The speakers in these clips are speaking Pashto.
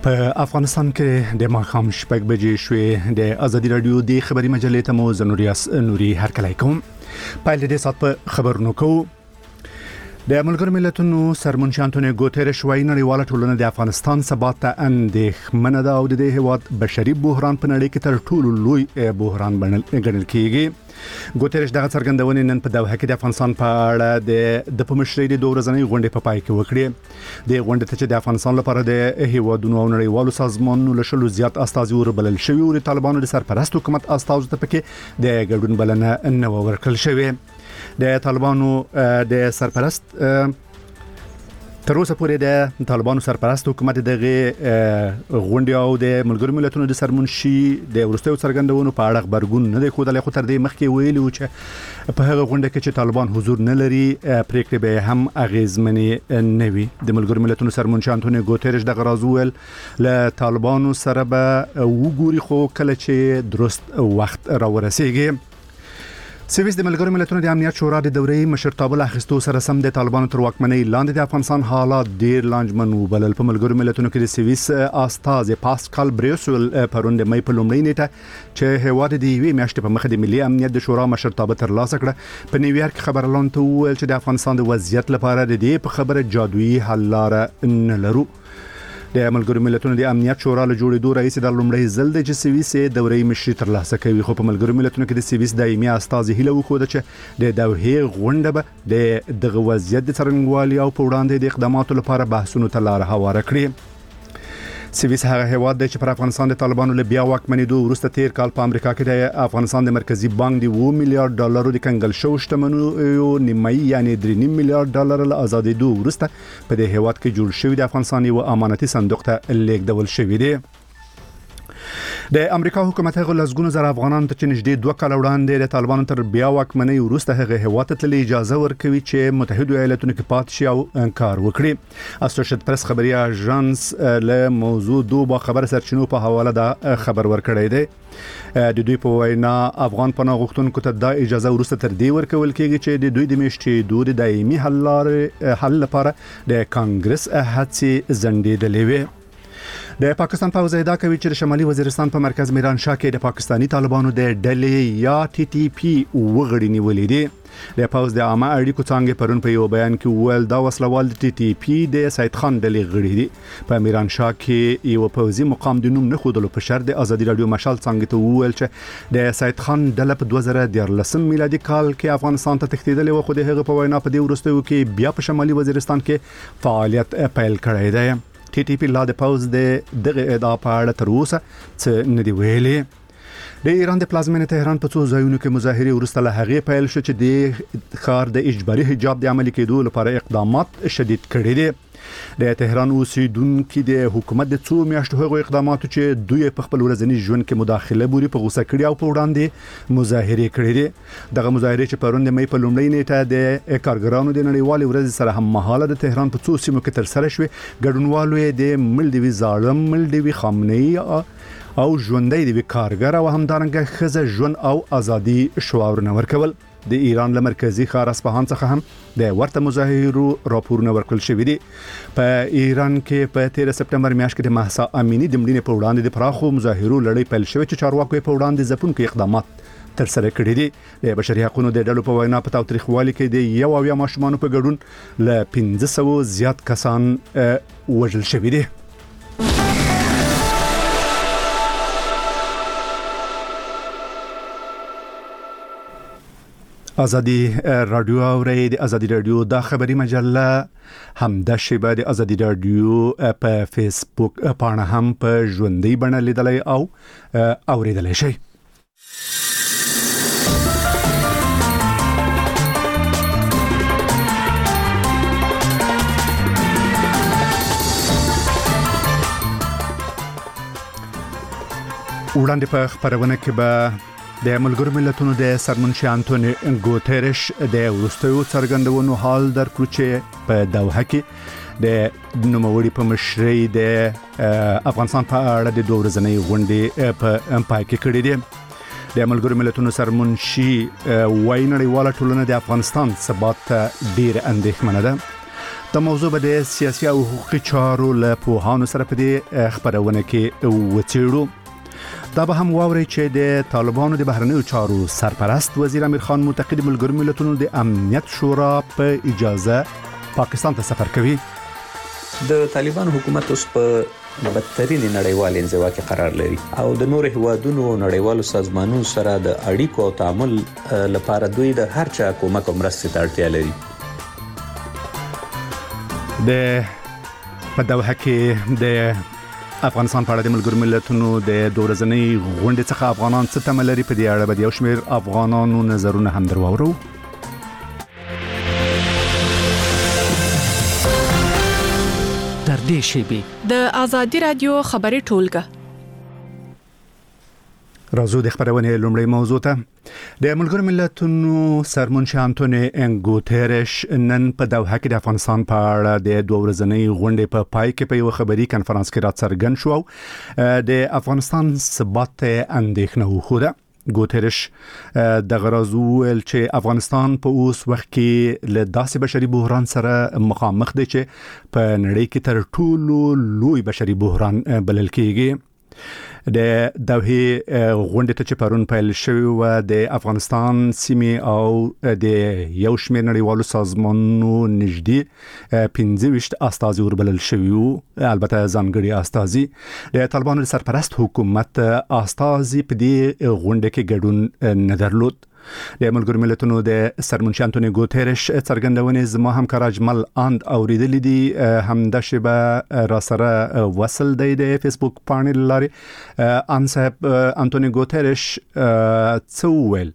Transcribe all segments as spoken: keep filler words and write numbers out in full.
په افغانستان کې د ماښام شپږ بجې شوې. د ازادي رادیو د خبري مجلې ته مو زنوریاس نوري هرکلی کوم. پایل دې سات په خبرونو کو. د ملګرو ملتونو سرمنشي انټونیو ګوتيريش وايي نړیواله ټولنه د افغانستان ثبات ته اندېښمنه ده او د دې هیواد بشري بحران په نړۍ کې تر ټولو لوی بحران ګڼل کېږي. ګوتيريش دغه څرګندونې نن په دوحه کې د افغانستان په اړه د د پمشري د دوه ورځې غونډې په پای کې وکړې. د غونډې ته چې د افغانستان لپاره د هیوادونو او نړیوالو سازمانونو له شلو زیات استازي وربلل شوي او د طالبانو د سرپرست حکومت استازو ته پکې د ګډون بلنه نه ورکړل شوې. د طالبانو د سرپرست تر اوسه پورې د طالبانو سرپرست حکومت دغه غونډې او د ملګرو ملتونو د سرمنشي د ورستیو څرګندونو په اړه خبرګون نه دی خوده، خو تر دې مخکې ویلي و چې په هغه غونډه کې چې طالبان حضور نه لري پریکړې به هم اغیزمنې نه وي. د ملګرو ملتونو سرمنشي انټونیو ګوتيريش دغه راز ویل له طالبانو سره به وګوري، خو کله چې درست وخت راورسیږي. سویس د ملګرو ملتونو د امنیت شورا د دورې مشرتابه له اخیستو سره سم د طالبانو تر واکمنۍ لاندې د افغانستان حالات ډیر لانجمن وبلل. په ملګرو ملتونو کې د سویس استازي پاسکال بریوسول پرون د مې په لومړۍ نیټه چې هیواد د یوې میاشتې په مخه د ملي امنیت د شورا مشرتابه تر لاسه کړه په نیویارک خبرلاندو ته وویل چې د افغانستان د وضعیت لپاره د دې په خبره جادویي حل لاره نه لرو. د ملګرو ملتونو د امنیت شورا له جوړېدو رئیس د لومړی ځل د سویس د دورې مشري تر لاسه کوي، خو په ملګرو ملتونو کې د سویس دایمي استازي هیله وکړه چې د دوحې غونډه به د دغه وضعیت د څرنګوالي او په وړاندې د اقداماتو لپاره بحثونو ته لار هواره کړي. سویس هغه هیواد دی چې پر افغانستان د طالبانو له بیا واکمنېدو وروسته تیر کال په امریکا کې د افغانستان د مرکزی بانک د اوه میلیارډ ډالرو د کنګل شو شتمنیو نیمایي یعنی درې نیم میلیارډ ډالر له ازادېدو وروسته په دې هیواد کې جوړ شوی د افغانستان یو امانتي صندوق ته لیږدول شوی دی. د امریکا حکومت هغه لزګونو زر افغانان ته چې نږدې دوه کال وړاندې د طالبانو تر بیا واکمنۍ وروسته هغه هیواد ته تللی اجازه ورکوي چې متحده ایالاتونو کې پاتې شي او کار وکړي. اسوسییټډ پریس خبري اژانس له موضوع دوه با خبر سرچینو په حواله دا خبر ورکړی دی. د دوی په وینا افغان پناه غوښتونکو ته دا اجازه ورسته تر دې ورکول کېږي چې د دوی د میشتې دوه دایمي حل لارې حل لپاره د کانګرس هڅې زندېدلې وي. د پاکستان پوځ ادعا کوي چې شمالي وزیرستان په مرکز میران شاه کې د پاکستانی طالبانو د ډلې یا ټي ټي پی وګړي نیولې دي. د پوځ د عامه اړیکو څنګه پرون په یو بیان کې ویل دا وسلوال د ټي ټي پی د سید خان ډلې غړي دي. په میران شاه کې یو پوځي مقام د نوم نه خودلو په شرط د ازادي رادیو مشال څنګه ته ویل چې د سید خان ډله په دوه زره دیارلسم میلادي کال کې افغانستان ته تښتېدلې و، خو د هغه په وینا په دې وروستیو کې بیا په شمالي وزیرستان کې فعالیت پیل کړی دی. ټي ټي پی لا د پوز د دغه ادعا په اړه تر اوسه څه نه دی ویلي. د ایران د پلازمینې تهران په څو ځایونو کې مظاهرې وروسته له هغې پیل شو چې د ښار د اجباري حجاب د عملي کېدو لپاره اقدامات شدید کړي دي. د تهران اوسیدونکو د حکومت د څو میاشتو هغو اقداماتو چې دوی په خپل ورځني ژوند کې مداخله بوري په غوسه کړي او په وړاندې مظاهرې کړي دي. دغه مظاهرې چې پرون د مې په لومړۍ نیټه د کارګرانو د نړیوالې ورځې سره هم مهاله د تهران په څو سیمو کې تر سره شوې. ګډونوالو د ملډوي ظالم ملډوي خامنه‌ای او ژوندۍ د کارګر او همدارنګه ښځه ژوند او ازادي شعارونه ورکول. د ایران له مرکزی ښار اصفهان څخه هم د ورته مظاهرو راپورونه ورکړل شوي دي. په ایران کې په تیر سپتمبر میاشت کې د مهسا امینی د مړینې په وړاندې د پراخو مظاهرو لړۍ پیل شوې چې چارواکو په وړاندې ځپونکي اقدامات تر سره کړي دي. د بشري حقوقو د ډلو په وینا په تاریخوالي کې د یو او یا ماشومان په ګډون له پنځه سوه زیات کسان وژل شوي دي. ازادي رادیو اوري د ازادي رادیو د خبري مجله هم د شیبه د ازادي رادیو په فیسبوک پاڼه هم په ژوندۍ بڼه لیدلای او اوریدلای شئ. وړاندې په خبرونه کې به د ملګرو ملتونو د سرمنشي انټونیو ګوتيريش د وروستیو څرګندونو حال درکړو چې په دوحه کې د نوموړي په مشرۍ د افغانستان په اړه د دوه ورځنۍ غونډې په پای کې کړې دي. د ملګرو ملتونو سرمنشي وايي نړیواله ټولنه د افغانستان ثبات ته ډېر اندېښمنه ده. د موضوع به د سیاسي او حقوقي چارو له پوهانو سره په دې خبرونه کې وڅېړو. دا به هم واوري چې د طالبانو د بهرنیو چارو سرپرست وزیر امیر خان معتقد ملګرو ملتونو د امنیت شورا په اجازه پاکستان ته سفر کوي. د طالبان حکومت اوس په بدترین نړیوال انزوا کې قرار لري او د نور هیوادونو او نړیوالو سازمانونو سره د اړیکو او تعامل لپاره دوی د هر چا کومک او مرستې ته اړتیا لري. د په دوحه کې د افغانستان په اړه د ملګرو ملتونو د دوه ورځنۍ غونډې څخه افغانان څه تمه لري، په دې اړه به یو شمېر افغانانو نظرونه هم درواورو. در دې شیبې د آزادي رادیو خبري ټولګه راځو د خبرونې لومړی موضوع ته. د ملګرو ملتونو سرمنشي انټونی ګوتریش نن په دوحه کې د افغانستان په اړه د دوه ورځنۍ غونډې په پای کې په یو خبري کنفرانس کې راڅرګند شو د افغانستان ثبات اندېښنه وښوده. ګوتریش د غرض ویل چې افغانستان په اوس وخت کې له داسې بشري بحران سره مخامخ دی چې په نړۍ کې تر ټولو لوی بشري بحران بلل کېږي. د دوحه غونډې ته چې پرون پیل شوی و د افغانستان سیمې او د یو شمېر نړیوالو سازمانونو نږدې پنځه ویشت استازي وربلل شوي وو، البته ځانګړي استازي. د طالبانو سرپرست حکومت استازي په دې غونډه کې ګډون نه درلود. د ملګرو ملتونو د سرمنشي انټونی ګوتریش څرګندونې زما همکار اجمل اند اوریدلې دي، همدا شبه را سره وصل دی د فیسبوک پاڼې لاري. ان صاحب انټونی ګوتریش څه ویل؟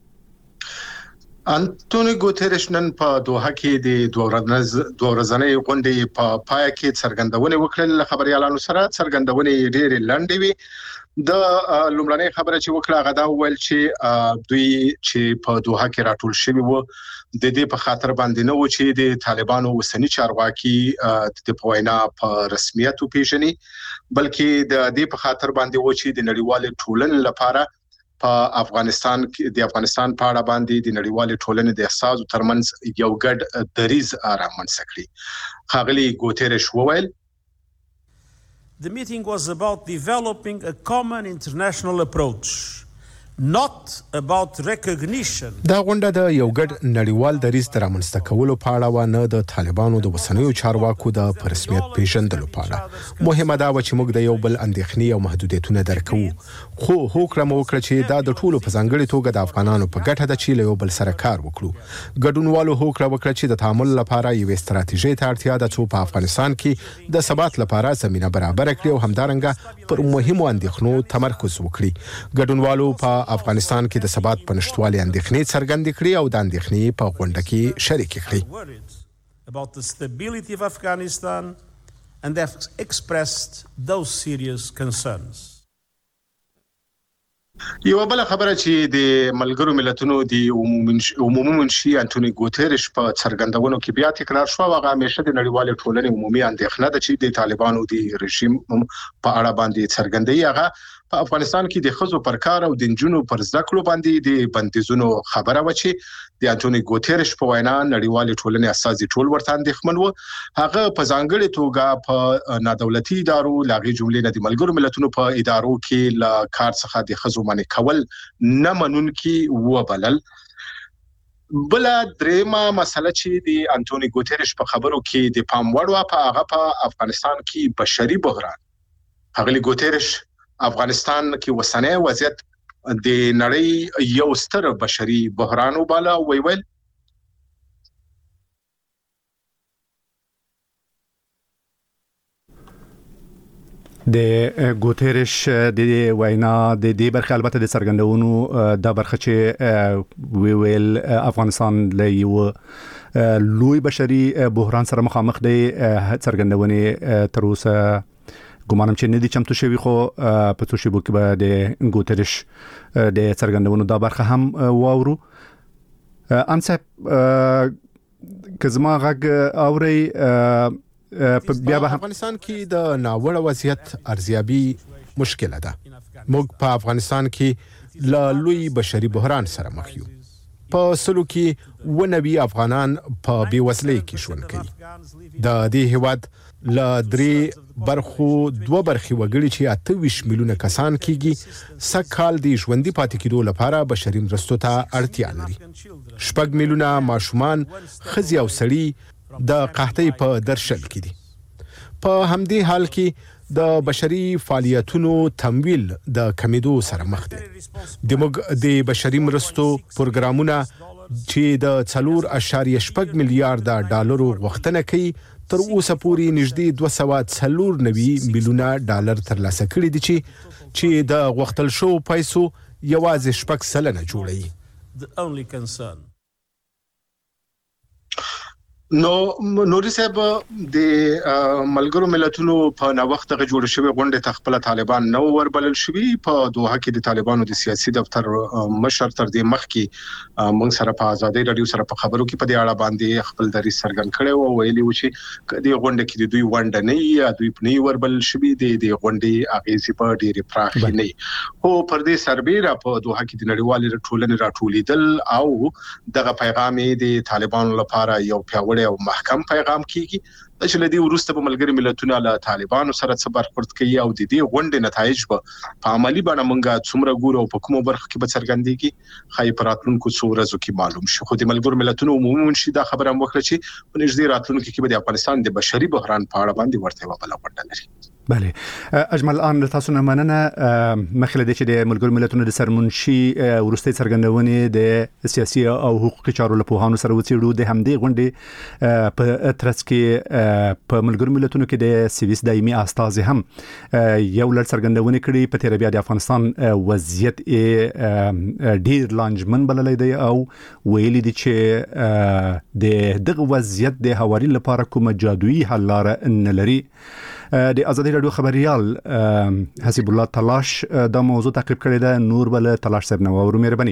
انټونی ګوتریش نن په دوحه کې د دوه ورځنۍ غونډې په پای کې څرګندونه وکړه. خبريالانو سره څرګندونه ډېرې لنډې وي. د لومړنۍ خبره چې وکړه هغه دا ویل چې دوی چې په دوحه کې راټول شوي وو د دې په خاطر باندې نه و چې د طالبانو وسنی چارواکي د پوینا په رسمیت وپیژني، بلکې د دې په خاطر باندې و چې د نړیوال ټولنې لپاره په افغانستان کې د افغانستان په اړه باندې د نړیوال ټولنې د احساسو ترمنځ یو ګډ دریز رامنځته کړي. ښاغلي ګوتریش وویل The meeting was about developing a common international approach, not about recognition. دا غونډه د یو ګډ نړیوال دریځ تر رامنځته کولو په اړه و، نه د طالبانو د وسنیو چارواکو د رسمیت پیژندلو په اړه. مهمه دا و چې موږ د یو بل اندېښنې او محدودیتونه درکو، خو هوکړه مو وکړه چې دا د ټولو په ځانګړي توګه د افغانانو په ګټه ده چې له یو بل سره کار وکړو. ګډونوالو هوکړه وکړه چې د تعامل لپاره یو ستراتیژي ته اړتیا ده چې په افغانستان کې د ثبات لپاره زمينه برابر کړي او همدارنګه پر مهمو اندېښنو تمرکز وکړي. ګډونوالو په افغانستان کې د ثبات په نشټوالي اندېښنې څرګندې کړې او د اندېښنې په غونډه کې شریک کړې. About the stability of Afghanistan and have expressed those serious concerns. یو بل خبره چې د ملګرو ملتونو د عمومي منشي انټونی ګوتریش په څرګندونو کې بیا تکرار شو، هغه همیشه د نړیوال ټولنې عمومي اندېښنه ده چې د طالبانو د رژیم په اړه باندې څرګندوي. هغه په افغانستان کې د خزو پر کار او د جنونو پر ذکر باندې د بندیزونو خبره و چې د انټونی ګوتریش په وینا نړیوال ټولنې اساسي ټول ورته اندېښمن وو. هغه په ځانګړي توګه په نادولتي ادارو لاغي جملې نه د ملګرو ملتونو په ادارو کې لا کار څخه د خزو منې کول نه منونکي و بلل. بل درېما مسله چې د انټونی ګوتریش په خبرو کې د پام وړ په هغه په افغانستان کې بشري بحران. هغه ګوتریش افغانستان کې وسنۍ وضعیت د نړۍ یو ستر بشري بحران وباله ویل. د ګوتریش د وینا د دې برخه البته د څرګندونو د برخه چې وی ویل افغانستان له یو لوی بشري بحران سره مخامخ دی. څرګندونې تر اوسه ګومانم چې نه دي چمتو شوی، خو په څو شیبو کې به د ګوتریش د څرګندونو دا برخه هم واورو. ان صاحب که زما غږ اوري بیا به افغانستان کې د ناوړه وضعیت ارزیابي مشکله ده. موږ په افغانستان کې له لوی بشري بحران سره مخ یو. په سلو کې ونوي افغانان په بیوزلۍ کې ژوند کوي. د دې هیواد له درې برخو دوه برخې وګړي چې اته ویشت میلیونه کسان کېږي سږ کال د ژوندي پاتې کېدو لپاره بشري مرستو ته اړتیا لري. شپږ میلیونه ماشومان، ښځې او سړي د قحطۍ په درشل کې دي. په همدې حال کې د بشري فعالیتونو تمویل د کمیدو سره مخ دي. د موږ د بشري مرستو پروګرامونه چې د څلور اشاریه شپږ میلیارډ ډالرو غوښتنه کوي تر اوسه پورې نږدې دوه سوه څلور نوي میلیونه ډالر ترلاسه کړي دي چې چې د غوښتل شوو پیسو یوازې شپږ سلنه جوړوي. نو نوري صاحب د ملګرو ملتونو په نوښت غو جوړ شوی غونډه تخپل طالبان نو وربلل شوی په دوحه کې د طالبانو د سیاسي دفتر مشر تر دې مخ کې موږ سره په ازادي رادیو سره په خبرو کې په دې اړه باندې خپل دري سرګن کړي او ویلي و چې د غونډه کې د دوی ونډه نه یا دوی په نه وربلل شوی د د غونډې اغیزې په ډېری پراخ نه هو پر دې سربېره په دوحه کې د نړیوال ټولنې راټولیدل او دغه پیغام د طالبانو لپاره یو پیاوړی او محکم پیغام کیږي چې لدی ورسته په ملګری ملتونو له طالبانو سره څه برخورد کوي او د دې غونډې نتایج په عملی باندې مونږه څومره ګورو په کومو برخو کې به څرګندېږي خای پراتونکو څو ورځو کې معلوم شي. خو د ملګری ملتونو عمومي منشي دا خبره وکړه چې په نږدې راتلونکو کې به د افغانستان د بشري بحران په اړه باندې ورته وبله غونډه لري. بله اجمل آن تاسو نه مننه. مخکې د چې د ملګرو ملتونو د سرمنشي ورستي څرګندونې د سیاسي او حقوقي چارو له پوهانو سره وڅېړو د همدې غونډې په ترڅ کې په ملګرو ملتونو کې د سویس دایمي استازي هم یو لړ څرګندونې کړې په تیر بیا د افغانستان وضعیت ډیر لانجمن بللی دی او ویلي دي چې د دغه وضعیت د هواري لپاره کومه جادویي حل لاره نه لري. د ازادي رادیو خبريال حسیب الله تلاش دا موضوع تعقیب کړی ده. نور بل تلاش صاحب نو ورو مهرباني.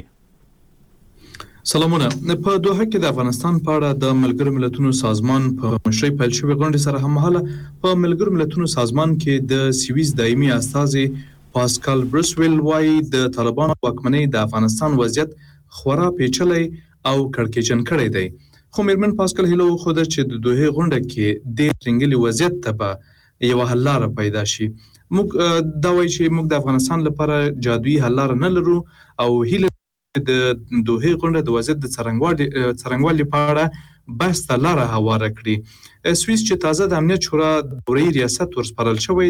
سلامونه. په دوحه کې د افغانستان په اړه د ملګرو ملتونو سازمان په مشرۍ پیل شوې غونډې سره هممهاله په ملګرو ملتونو سازمان کې د سویس دایمي استازي پاسکال بروسویل وايي د طالبانو واکمنۍ د افغانستان وضعیت خورا پیچلی او کړکېچن کړی دی. خو میرمن پاسکال هیلو خو د چې د دوحه غونډه کې د ترنګلي وضعیت ته یو حل لاره پیدا شي. موږ دا وایي چې موږ د افغانستان لپاره جادویي حل لاره نه لرو او هیله د دوحه غونډه د وضعیت د څرنګوالي څرنګوالي په اړه بحث ته لاره هواره کړي. سویس چې تازه د امنیت شورا دوري ریاست ورسپارل شوی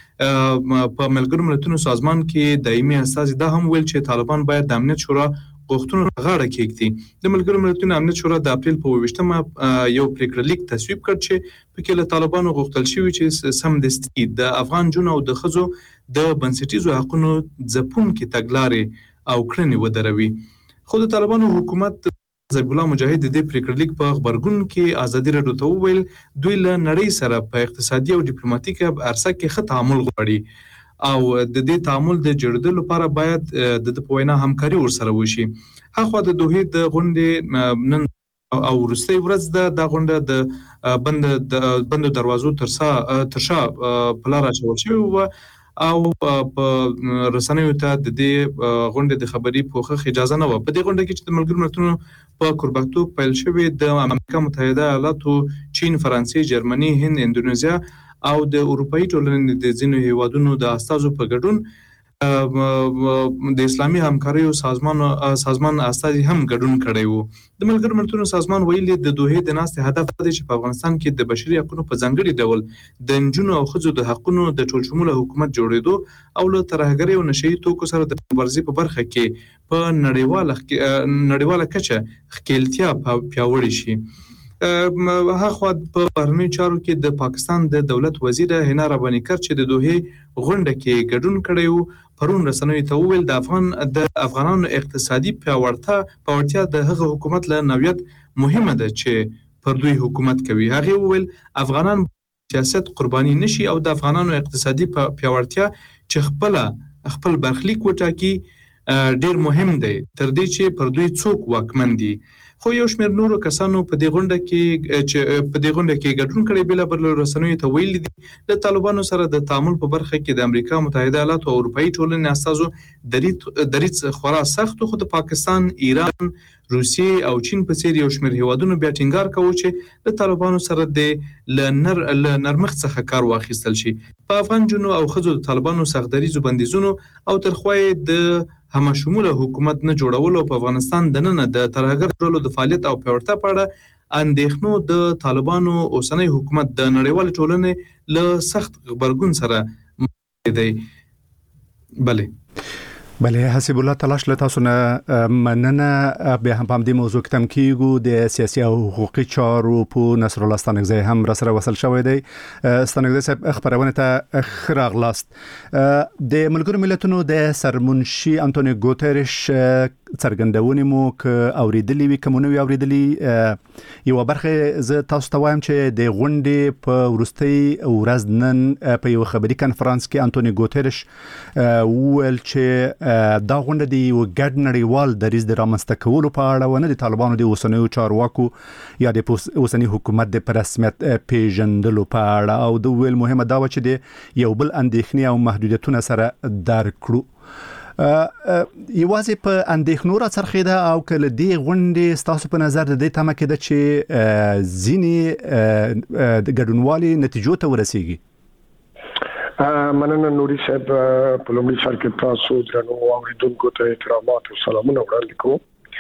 په ملګرو ملتونو سازمان کې دایمي استازي دا هم ویل چې طالبان باید د امنیت شورا غوښتنو غاړه کېږدي. د ملګرو ملتونو امنیت شورا د اپریل په اوویشتمه یو پریکړه لیک تصویب کړ چې پکې له طالبانو غوښتل شوی چې سمدستي د افغان جنو او د ښځو د بنسټیزو حقوقو ځپونکي تګلارې او کړنې ودروي. خو د طالبانو حکومت ذبیح الله مجاهد د دې پریکړه لیک په خبرګون کې ازادي رادیو ته وویل دوی له نړۍ سره په اقتصادي او ډیپلوماټیک عرصه کې ښه تعامل غواړي او د دې تعامل د جوړېدو لپاره باید د په وینا همکاري ورسره وشي. هغه د دوحه د غونډې نن او وروستۍ ورځ د غونډه د بند د بند دروازو ترسا ترشا په لار اچول شوی او په رسنیو ته د دې غونډې د خبري پوښښ اجازه نه و. په دې غونډه کې چې د ملګرو ملتونو په کوربګتوب پیل شوی د امریکا متحده ایالاتو، چین، فرانسې، جرمني، هند، اندونیزیا او د اروپאי ټولنې د ځینو هیوادونو د استازو په ګډون د اسلامي همکاریو سازمان سازمان استازي هم ګډون کړی وو. د ملګرو ملتونو سازمان ویلي د دوحه د ناستې هدف دی چې په افغانستان کې د بشري حقوقو په ځانګړي ډول د نجونو او ښځو د حقوقو د ټول شموله حکومت جوړېدو او له ترهګرۍ او نشئی توکو سره د مبارزې په برخه کې په نړیواله نړیواله کچه ښکېلتیا پیاوړې شي. هغه په بهرنیو چارو کې د پاکستان د دولت وزیر حنا رباني کر چې د دوحه غونډه کې ګډون کړی وو پرون رسنیو ته وویل د افغان د افغانانو اقتصادي پیاوړتیا پیاوړتیا د هغه حکومت له نوعیت مهمه ده چې پر دوی حکومت کوي. هغه وویل افغانان سیاست قرباني نشي او د افغانانو اقتصادي پیاوړتیا چې خپل خپل برخلیک وټاکي ډیر مهم دی تر دې چې پر دوی څوک واکمن دي. خو یو شمېر نورو کسانو په دې غونډه کې چې په دې غونډه کې ګډون کړی بل بل رسنیو ته ویلي دي د طالبانو سره د تعامل په برخه کې د امریکا متحده ایالاتو او اروپאי ټولنې استازو دریځ دریځ خورا سخت خو د پاکستان، ایران، روسیې او چین په څیر یو شمېر هیوادونو بیا ټینګار کوي چې د طالبانو سره د لنر لنرمخ څخه کار واخیستل شي. په افغان جنو او خزو د طالبانو سختدریزو بندیزونو او ترخوای د هم شموله حکومت نه جوړولو په افغانستان د نن د ترهګر ډلو د فعالیت او پیاوړتیا په اړه اندېښنو د طالبانو اوسنۍ حکومت د نړیوال ټولنې له سخت غبرګون سره مخ دی. بله بله حسب الله تلاش له تاسو نه مننه. به هم په دې موضوع کې تم کیږو د سیاسي او حقوقي چارو په نصر الله ستانکزی هم را سره وصل شوی دی. ستانکزی صاحب خبرونه ته خراغلاست. د ملګرو ملتونو د سرمنشي انټونیو ګوتریش څرګندونه مو ک اوریدلی وی کومو وی اوریدلی یو برخه ز تاسو ته وایم چې د غونډې په ورستۍ ورځ نن په یو خبري کانفرنس کې انټونیو ګوتریش وویل چې دا غونډه د یو ګډ نړیوال دریځ د رامنځته کولو په اړه ونه د طالبانو د اوسنیو چارواکو یا د اوسنی حکومت د رسمیت پیژندلو په اړه او د ویل مهمه دا و چې د یو بل اندېښنې او محدودیتونه سره درک کړو. یوازې په اندېښنو را څرخېده او کله دې غونډې ستاسو په نظر د دې تمه کېده چې ځینې د ګډونوالي نتیجو ته ورسیږي؟ مننه نوري صاحب، په لومړي سر کې تاسو درنو اوریدونکو ته احترامات او سلامونه وړاندې کوم.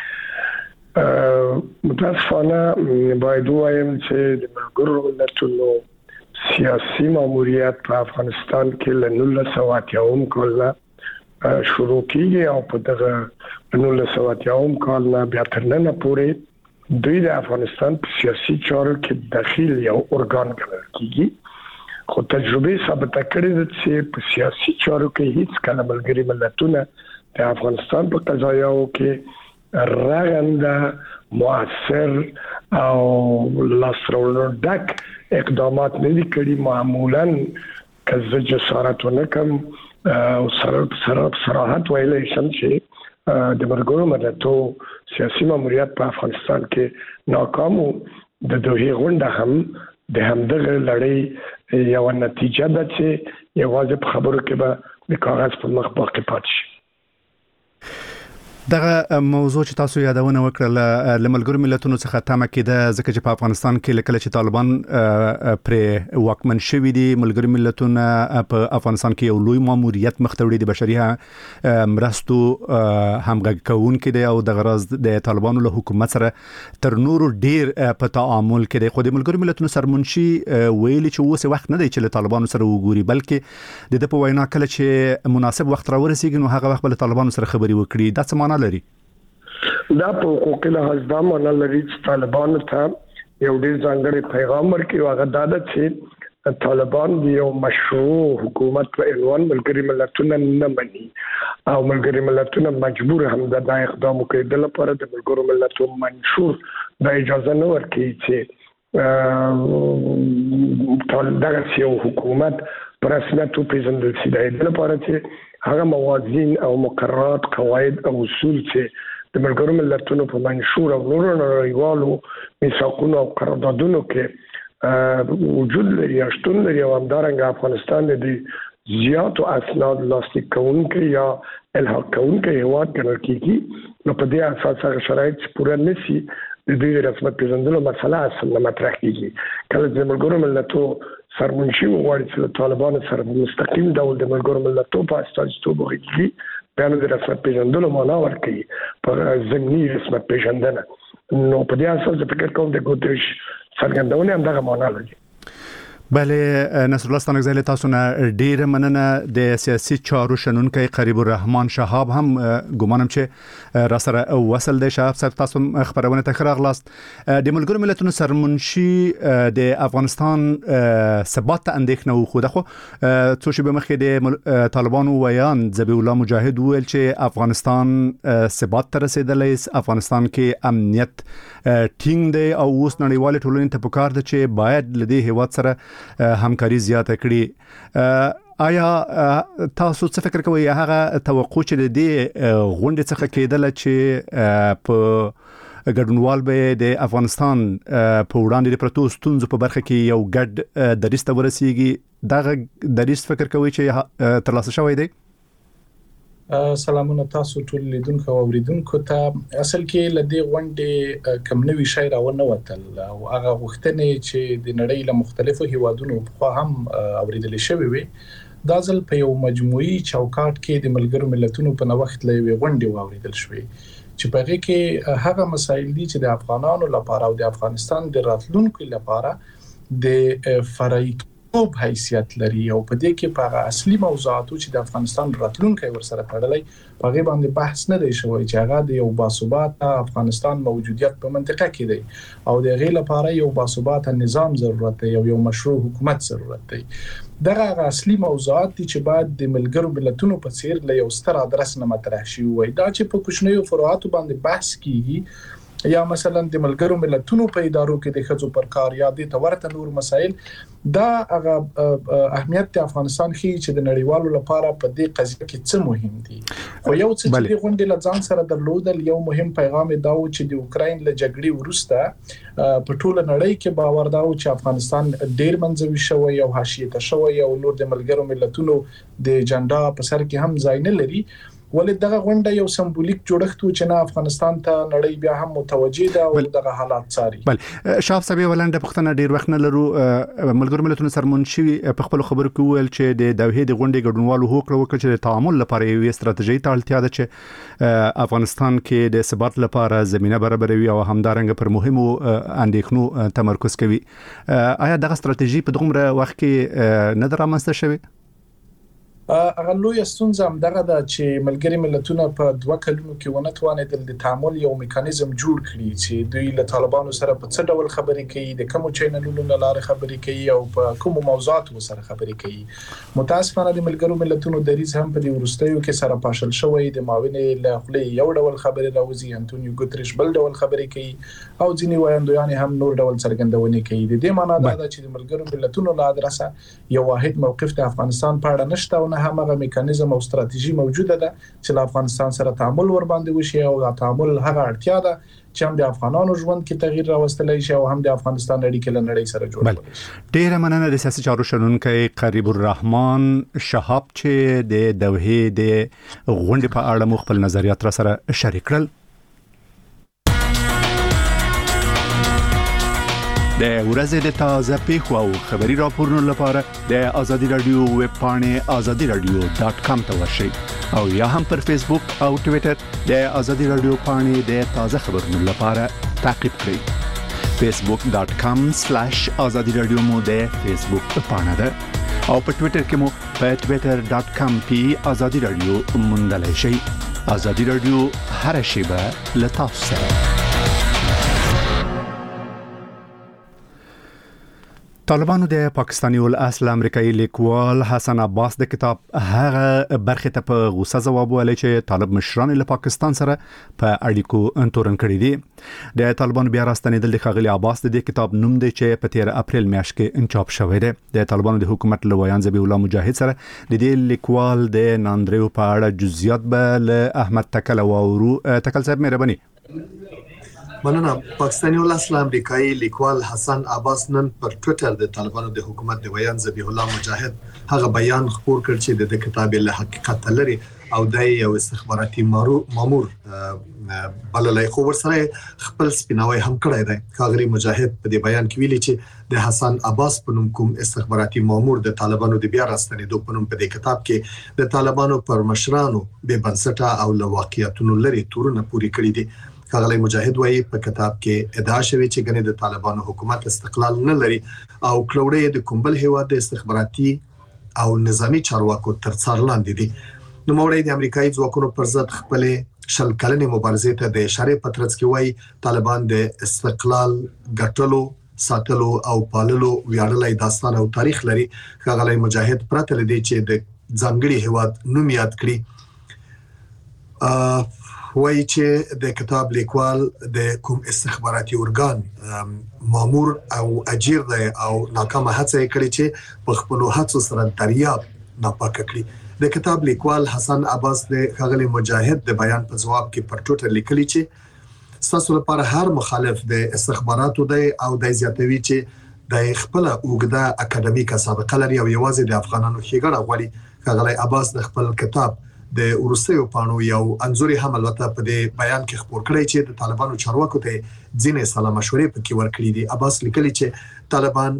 متاسفانه باید وایم چې د ملګرو ملتونو سیاسي ماموریت په افغانستان کې له نولس سوه اتیاوم کال نه شروع کیږي او په دغه نولس سوه اتیاوم کال نه بیا تر ننه پورې دوی د افغانستان په سیاسي چارو کې دخیل یو ارګان ګڼل کیږي. خو تجربه ثابته کړې ده چې په سیاسي چارو کې هیڅ کله ملګري ملتونه د افغانستان په قضایاو کې رغنده، مؤثر او لاسرولو ډک اقدامات نه دي کړي. معمولاً که زه جسارت ونه کړم او سره صراحت ویلی شم چې د ملګرو ملتونو سیاسي ماموریت په افغانستان کې ناکام و. د دوحې غونډه هم د همدغه لړۍ یو نتیجه ده چې یوازې په خبرو کې به د کاغذ په مخ باقي پاتې شي. دغه موضوع چې تاسو یادونه وکړه له ملګرو ملتونو څخه تمه کېده ځکه چې په افغانستان کې لکه چې طالبان پر واکمن شوي دي، ملګرو ملتونو په افغانستان کې یو لوی ماموریت مخ ته وړي د بشري مرستو همغږي کوونکي دی او د غرض د طالبانو له حکومت سره تر نورو ډیر په تعامل کې دی. خو د ملګرو ملتونو سرمنشي ویلي چې اوس وخت نه دی چې له طالبانو سره وګوري، بلکې د دې په وینا کله چې مناسب وخت راورسیږي نو هغه وخت به طالبانو سره خبري وکړي. دا څه معنی لري؟ دا په حقوقي لحاظ دا معنی لري چې طالبانو ته یو ډېر ځانګړی پیغام ورکړي او هغه دا ده چې طالبان د یو مشروع حکومت په عنوان ملګري ملتونه نه مني او ملګري ملتونه مجبور هم دا اقدام وکړي. د لپاره د ملګرو ملتونو منشور دا اجازه نه ورکړي چې دغه یو حکومت په رسمیت وپېژندل شي. د لپاره چې هغه موازین او مقررات، قواعد او اصول چې د ملګرو ملتونو په منشور او نورو نړیوالو میثاقونو او قراردادونو کې وجود لري او شتون لري او همدارنګه افغانستان د زیاتو اسناد لاسلیک کوونکی یا الحاق کوونکی هیواد ګڼل کیږي. نو په دې اساس هغه شرایط چې پوره نشي د دوی رسمیت پیژندلو مسله اصلا مطرح کیږي. کله چې ملګرو ملتونو سرمنشي وغواړي چې له طالبانو سره مستقیم ډول د ملګرو ملتونو په استازیتوب وکړي، بیا نو د رسمیت پیژندلو معنا ورکوي په ضمني رسمیت پیژندنه. نو په دې اساس د فکر کوم د ګوتریش څرګندونه هم دغه معنا لري. بله نصر الله ستانکزی تاسو نه ډیره مننه. د سیاسي چارو شنونکی قریب الرحمن شهاب هم ګومانم چې را سره وصل دی. شهاب صاحب تاسو خبرونه ته خراغلاست. د ملګرو ملتونو سرمنشي د افغانستان ثبات ته اندېښنه وښوده، خو څو شېبې مخکې د طالبانو ویان ذبیح الله مجاهد وویل چې افغانستان ثبات ته رسېدلی، افغانستان کې امنیت ټینګ دی او اوس نړیوالې ټولنې ته پکار ده چې باید له دې هیواد سره همکاري زیاته کړي. آیا تاسو څه فکر کوئ هغه توقع چې د دې غونډې څخه کېدل چې په ګډونوال به د افغانستان په وړاندې پروتو ستونزو په برخه کې یو ګډ دریځ ته ورسیږي دغه دریځ فکر کوئ چې ترلاسه شوی دی؟ سلامونه تاسو ټول لیدونکو او اوریدونکو ته. اصل کې لدی غونډې کم نوې شی راونه وتل او هغه غوښتنې چې د نړۍ له مختلفو هیوادونو په هم اوریدل شوی وي دا ځل په یو مجموعي چوکاټ کې د ملګرو ملتونو په نوښت لوي غونډې واوریدل شوې چې په هغه کې هغه مسایل دي چې د افغانانو لپاره او د افغانستان د راتلونکو لپاره د فرعي په حیثیت لري او په دې کې په اصلي موضوعاتو چې د افغانستان راتلونکي ورسره تړلې په غي باندې بحث نه دی شوی چې هغه د یو باثبات افغانستان موجودیت په منطقه کې دی او د غي لپاره یو باثبات نظام ضرورت دی او یو مشروع حکومت ضرورت دی. دغه اصلي موضوعات چې بعد د ملګرو ملتونو په څیر له یو ستر ادرس نه مطرح شي وای دا چې په کوچنیو فروعاتو باندې بحث کیږي یا مثلا د ملګرو ملتونو په ادارو کې د خځو پر کار یا د تورته نور مسایل دا هغه اهمیت د افغانستان خي چې د نړیوالو لپاره په دې قضیه کې څه مهم دي. خو یو څه چې د غونډې لځان سره درلودل یو مهم پیغام دا و چې د اوکراین له جګړې وروسته په ټوله نړۍ کې باور دا و چې افغانستان ډېر منځوي شوی او حاشیه ته شوی او نور د ملګرو ملتونو د جنډا په سر کې هم ځای نه لري. ولې دغه غونډه یو سمبولیک جوړښت و چې نه افغانستان ته نړۍ بیا هم متوجه ده او دغه حالات څاري. بل شاف صاحب ولنده پښتنه ډیر وخت نه لرو ملګرو ملتونو سرمنشي په خپل خبرو کې ویل چې د دوحې د غونډې ګډونوالو هوکړه وکړه چې د تعامل لپاره یو استراتیژي ته اړتیا ده چې افغانستان کې د ثبات لپاره زمينه برابروي او همدارنګ پر مهمو اندېښنو تمرکز کوي. آیا دغه استراتیژي په دغه وخت کې نه درامسته شوی؟ هغه لوی ستونزه هم دغه د چې ملګری ملتونه په دوه کلونو کې ونه توانېدل د تعامل یو میکانیزم جوړ کړي چې دوی له طالبانو سره په څه ډول خبرې کوي د کوم چینلونو لاره خبرې کوي او په کوم موضوعاتو سره خبرې کوي. متاسفانه د ملګرو ملتونو دریځ هم په دې ورستیو کې سره پاشل شوی د ماوین له خپل یو ډول خبرې راوځي انټونیو ګوتریش بل ډول خبرې کوي او ځینی وایندویان هم نور ډول څرګندونې کوي. د دې معنی دا ده چې د ملګرو ملتونو له ادرسه یو واحد موقف د افغانستان په اړه نشته همغه میکانیزم او ستراتیژي موجوده ده چې له افغانستان سره تعامل ور باندې وشي او دا تعامل هغه اړتیا ده چې هم د افغانانو ژوند کې تغییر راوستلی شي او هم د افغانستان اړیکې له نړۍ سره جوړول شي. ډېر مننه د سیاسي چارو شنونکي قریب الرحمن شهاب چې د دوحې د غونډې په اړه مخ خپل نظریات را سره شریک کړل. د ورځې د تازه پیښو او خبري راپورونو لپاره د آزادي رادیو ویب پاڼې آزادي رادیو ډاټ کام ته ورشئ او یا هم پر فیسبوک او ټوئیټر د آزادي رادیو پاڼې د تازه خبرونو لپاره تعقیب کړئ. فیسبوک ډاټ کام سلیش آزادي رادیو مو د فیسبوک پاڼه ده او په ټوئیټر کې مو په ټوئیټر ډاټ کام پی آزادي رادیو موندلای شئ. آزادي رادیو هر شیبه له تاسو سره. طالبانو د پاکستاني ول اصل امریکایي لیکوال حسن عباس د کتاب هغه برخه ته په غوسه ځواب ویلی چې طالب مشران له پاکستان سره په اړیکو تورن کړی دي. د طالبانو بیا راستنیدل د ښاغلي عباس د کتاب نوم دی چې په تیر اپریل میاشت کې انچاپ شوی دی. د طالبانو د حکومت له ویان ذبیح الله مجاهد سره د دې لیکوال د ناندریو په اړه جزئیات به له احمد تکل او ورو تکل صاحب مهرباني. مننه. پاکستاني ول اصل امریکایي لیکوال حسن عباس نن پر ټوئیټر د طالبانو د حکومت د ویان ذبیح الله مجاهد هغه بیان خپور کړ چې د کتاب له حقیقت لري او د یو استخباراتي مامور بللای خو ورسره خپل سپیناوي هم کړی دی. ښاغلي مجاهد په دې بیان کې ویلي چې د حسن عباس په نوم کوم استخباراتي مامور د طالبانو د بیا راستنېدو په نوم په دې کتاب کې د طالبانو پر مشرانو به بنسټه او له واقعیتونو لري تورونه پوری کړی دي. ښاغلي مجاهد وايي په کتاب کې ادعا شوی چې ګنې د طالبانو حکومت استقلال نه لري او کلوړې د کومبل هیواد د استخباراتي او نظامی چارواکو تر څار لاندې دي. نو موري د امریکایي ځواکونو پر ضد خپل شل کلنې مبارزې ته د اشاره پترڅ کې وايي طالبان د استقلال ګټلو ساتلو او پاللو ویاړلای داستان او تاریخ لري. ښاغلي مجاهد پرته لدی چې د ځانګړي هیواد نوم یاد کړي وایي چې د کتاب لیکوال د کوم استخباراتي ارګان مامور او اجیر دی او ناکامه هڅه کړې چې په خپل هڅو سره دریاب ناپاکه کړي د کتاب لیکوال حسن عباس د خغلی مجاهد د بیان په جواب کې پر ټوټر لیکلی چې تاسو لپاره هر مخالف د استخباراتو دی او د زیاتوي چې د خپل اوګده اکیډمیکه سابقه لري او یوازې د افغانانو ښېګړه غواړي خغلی عباس د خپل کتاب د ورسېو پانو یو انزوري هم البته په دې بیان کې خبر کړی چې د طالبانو چارواکو ته ځینې سلا مشورې پکې ورکړي دي. عباس لیکلي چې طالبان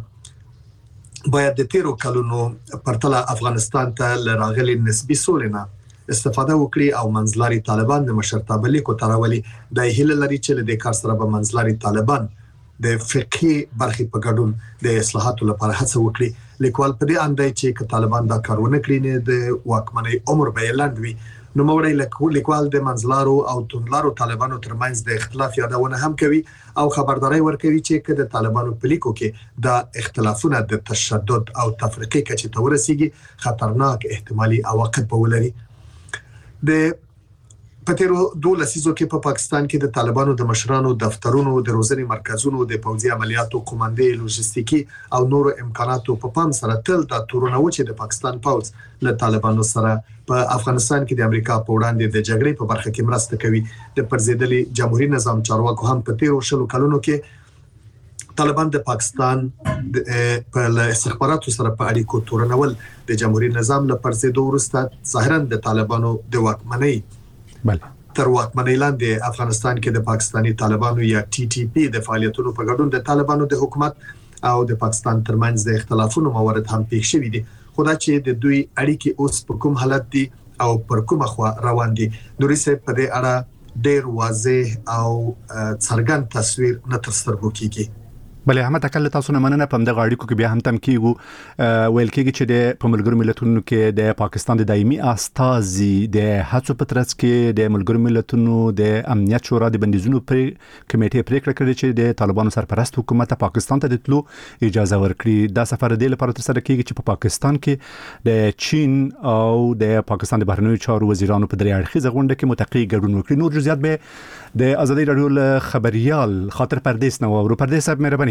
د باید د تیرو کلونو پرتله افغانستان ته لراغلي نسبي سولنه استفاده وکړي او منځلاري طالبان د مشرتابه لیکو تراولي د هیله لري چې د کار سره به منځلاري طالبان د فقهي برخې په ګډون د اصلاحاتو لپاره هڅه وکړي. لیکوال په دې اندای چې ک طالبان دا کارونه کړی نه د واکمنۍ عمر به لاندوي نو موړی لیکوال د منځلارو او توندلارو طالبانو ترمنځ د اختلاف یادونه هم کوي او خبرداري ورکوي چې ک د طالبانو په لیکو کې د اختلافونه د تشدد او تفریقي کچې ته ورسیږي خطرناک احتمالي عواقب ولري. د پتیرو دوه لسیزو کې په پا پاکستان کې د طالبانو د مشرانو دفترونو د روزنې مرکزونو د پوځي عملیاتو قوماندې لوجستیکي او نورو امکاناتو په پام سره تل د تورونه و چې د پاکستان پوځ له طالبانو سره په افغانستان کې د امریکا په وړاندې د جګړې په برخه کې مرسته کوي. د پرزیدلي جمهوریت نظام چارواکو هم په تیرو شلو کلونو کې طالبان د پاکستان په استخباراتو سره په اړیکو تورنول د جمهوریت نظام له پرزیدو وروسته ظاهرا د طالبانو د واکمنۍ بله تر واکمنۍ لاندې افغانستان کې د پاکستانی طالبانو یا ټي ټي پی د فعالیتونو په ګډون د طالبانو د حکومت او د پاکستان ترمنځ د اختلافونو موارد هم پیښ شوي دي. خدا چې د دوی اړیکې اوس په کوم حالت دي او پر کومه خوا روان دي نوري سه په دې اړه ډېر واضح او څرګند تصویر نه تر سترګو کیږي. بلې احمد اکل تاسو نه مننه په دغه اړیکو کې بیا هم تم کیږي ویل کېږي چې د په ملګرو ملتونو کې د پاکستان د دایمي استازي د هڅو په ترڅ کې د ملګرو ملتونو د امنیت شورا د بندیزونو پر کمیټې پریکړه کړې چې د طالبانو سرپرست حکومت پاکستان ته د تلو اجازه ورکړي. دا سفر د لپاره تر سره کېږي چې په پاکستان کې د چین او د پاکستان د بهرنیو چارو وزیرانو په درې اړخیزه غونډه کې متقی ګډون وکړي. نور جزئیات به د ازادي رادیو له خبريال خاطر پردیس نو ورو پردیس صاحب مهرباني.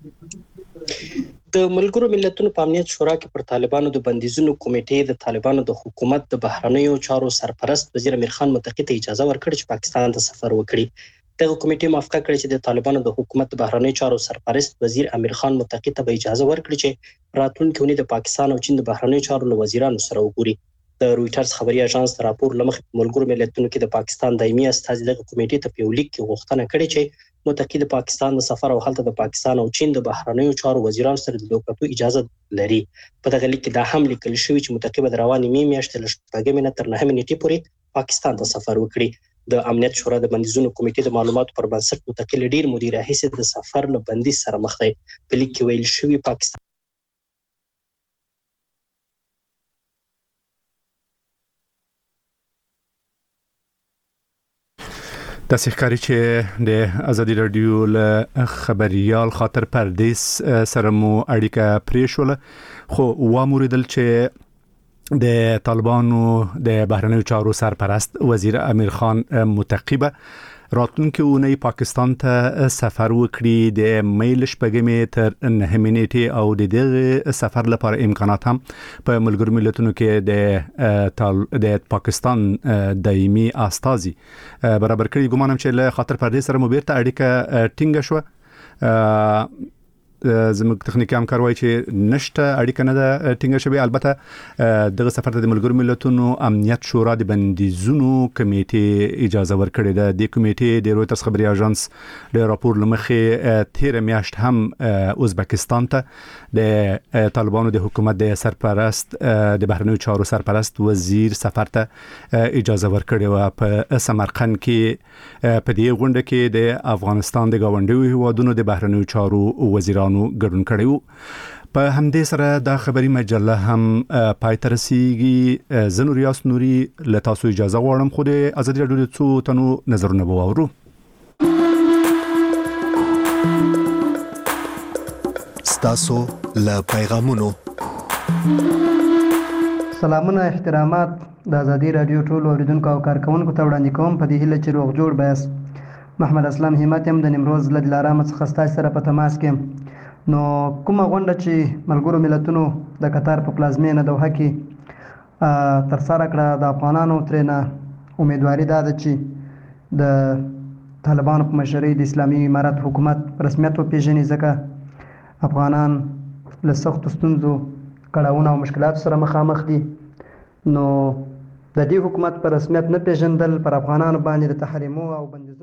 د ملګرو ملتونو په امنیت شورا کې پر طالبانو د بندیزونو کمیټې د طالبانو د حکومت د بهرنیو چارو سرپرست وزیر امیر خان متقی ته اجازه ورکړه چې پاکستان ته سفر وکړي. دغه کمیټې موافقه کړې چې د طالبانو د حکومت د بهرنیو چارو سرپرست وزیر امیر خان متقی ته اجازه ورکړي چې راتلونکي اونۍ د پاکستان او چین د بهرنیو چارو له وزیرانو سره وګوري. د رويټرز خبري اژانس راپور لمخې ملګرو ملتونو کې د پاکستان دایمي استازي د کمیټې ته په لیک کې غوښتنه کړې چې متقی د پاکستان د سفر او هلته د پاکستان او چین د بهرنیو چارو وزیرانو سره د دوکتو اجازه لري. په دغه لیک کې دا هم لیکل شوی چې متقی به رواني می میاشتې له شپږمې نه تر نهمې نیټې پورې پاکستان ته سفر وکړي. د امنیت شورا د بندیزونو کمیټې د معلوماتو پر بنسټ متقی له ډیر مدیر راهیسې د سفر له بندیز سره مخ دی. په لیک کې ویل شوی پاکستان د سحکاري چې د ازادي رادیو له خبريال خاطر پردیس سره مو اړیکه پریښول خو واموریدل چې د طالبانو د بهرنیو چارو سرپرست وزیر امیر خان متقی به راتلونکي اونۍ پاکستان ته سفر وکړي. د میل شپږمې تر نهمې نیټې او د دغه سفر لپاره امکانات هم په ملګرو ملتونو کې د د پاکستان دایمي استازي برابر کړي. ګومانم چې له خاطر پردیس سره مو بیرته اړیکه ټینګه شو. زموږ تخنیکی همکار وایي چې نشته اړیکه نه ده ټینګه شوې. البته دغه سفر ته د ملګرو ملتونو امنیت شورا د بندیزونو کمیټې اجازه ورکړې ده. د کمیټې د رويټرز خبري اژانس له راپور لمخې تیر میاشت هم ازبکستان ته د طالبانو د حکومت د سرپرست د بهرنیو چارو سرپرست وزیر سفر ته اجازه ورکړې و. په سمرقند کې په دې غونډه کې د افغانستان د گاونډیو هیوادونو د بهرنیو چارو وزیرانو ګډون کړی وو. په همدې سره دا خبري مجله هم پای ته رسیږي. زه نوریاس نوري له تاسو اجازه غواړم خو د ازادي رادیو د څو تنو نظرونه به واورو. ستاسو له پیغامونو سلامونه احترامات د ازادي رادیو ټول اوریدونکو او کارکونکو ته وړاندې کوم په دې هیله چې روغ جوړ بیاست. محمد اسلام همت هم د نیمروز له دلارام څخه ستاسو سره په تماس کې. نو کومه غونډه چې ملګرو ملتونو د قطر په پلازمینه دوحه کې ترسره کړه. د افغانانو ترېنه امیدواري دا ده چې د طالبانو په مشرۍ د اسلامي امارت حکومت په رسمیت وپېژني، ځکه افغانان له سختو ستونزو، کړاوونو او مشکلاتو سره مخامخ دي. نو د دې حکومت په رسمیت نه پېژندل پر افغانانو باندې د تحریمو او بندیزونو